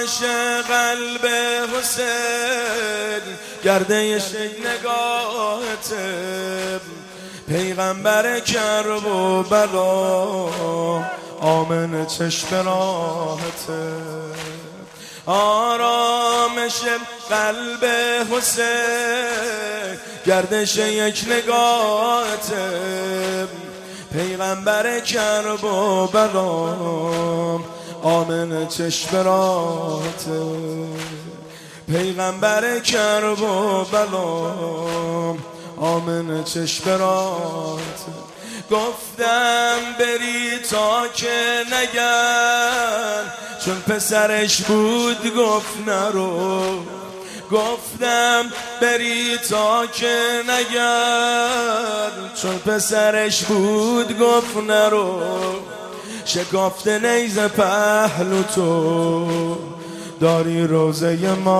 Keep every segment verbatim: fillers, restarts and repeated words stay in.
آرامش قلب حسین گردش نگاهته، پیغمبر کرب و بلا آمن چشم راحته. آرامش قلب حسین گردش یک نگاهته، پیغمبر کرب و بلا آمن چشم راحته. پیغمبر کرب و بلا آمن چشم راحته. گفتم بری تا که نگن، چون پسرش بود گفت نرو. گفتم بری تا که نگن، چون پسرش بود گفت نرو. شکافته نیزه پهلو تو، داری روزه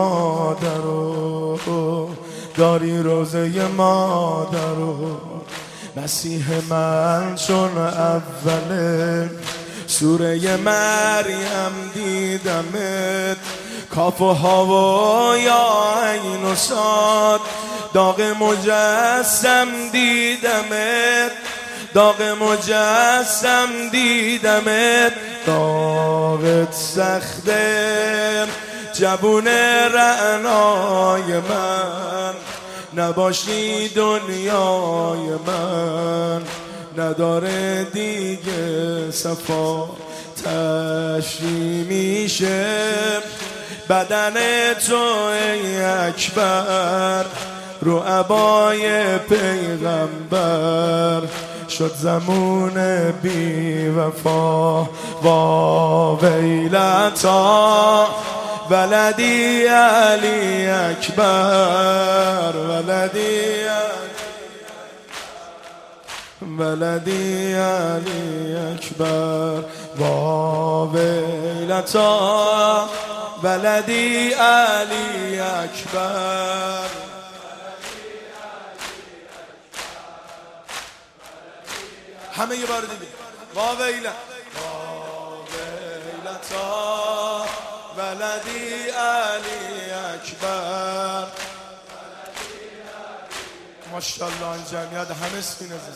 مادرو، داری روزه مادرو. مسیح من چون اوله سوره مریم دیدمت، کاف و هوا یا عین و صاد داغ مجسم دیدمت، داغ مجسم دیدمت. داغت سخته جوون رعنای من، نباشی دنیای من نداره دیگه صفا. تشریح میشه بدن تو ای اکبر، رو عبای پیغمبر شد زمون بی وفا. وا ویلتا ولدی علی اکبر، ولدی ولدی علی اکبر. وا ویلتا ولدی علی اکبر. همه یه بار دیگه. وا ویلتا ولدی علی اکبر. ماشاءالله این جمعیت همه سپین عزیز.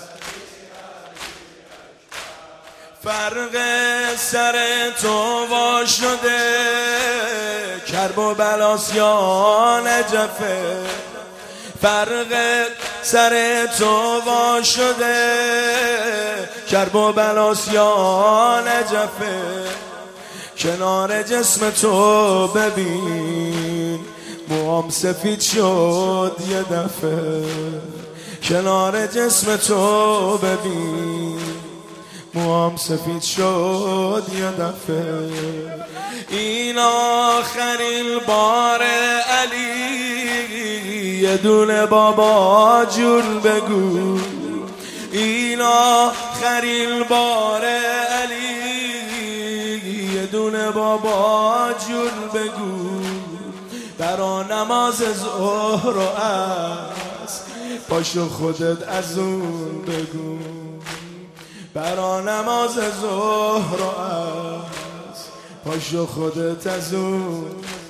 فرق سر تو وا شده، کرب و بلاس یا نجفه. فرق سر تو وا شده، کرب و بلاس یا نجفه. کنار جسم تو ببین موام سفید شد یه دفعه. کنار جسم تو ببین موام سفید شد یه دفعه. این آخرین بار علی، یه دونه بابا جون بگو. این آخرین بار علی، یه دونه بابا جون بگو. برا نماز ظهر و عصر پاشو خودت از اون بگو. برا نماز ظهر و عصر پاشو خودت از اون.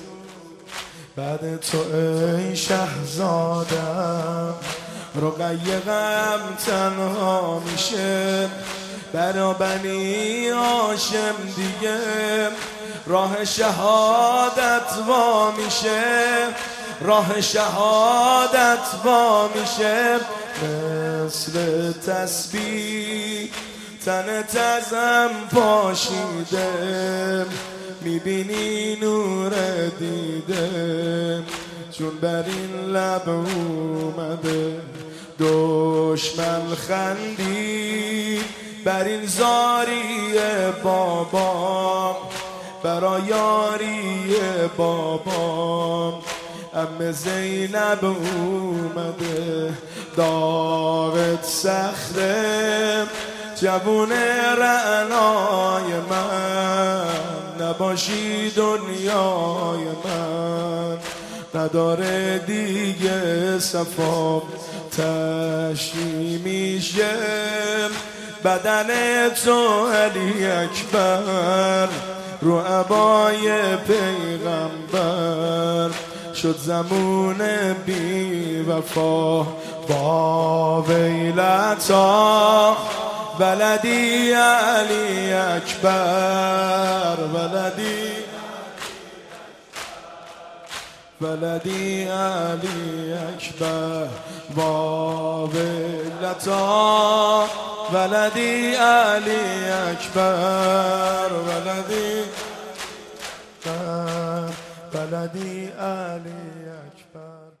بعد تو ای شهزادم رقیه غم تنها میشه. برا بنی هاشم دیگه راه شهادت وا میشه، راه شهادت وا میشه. مثل تسبیح تنت ازم پاشیده، میبینی نور دیده. چون بر این لب اومده دشمن خندی، بر این زاری بابام برا یاری بابام. ام زینب اومده داغت سخته، جوون رعنای من نباشی دنیای من نداره دیگه صفا. تشریح میشه بدن تو علی اکبر، رو عبای پیغمبر شد زمون بی وفا با ویلتا بلدی علی اکبر بلدی بلدی علی اکبر با ویلتا بلدی علی اکبر بلدی بلدی علی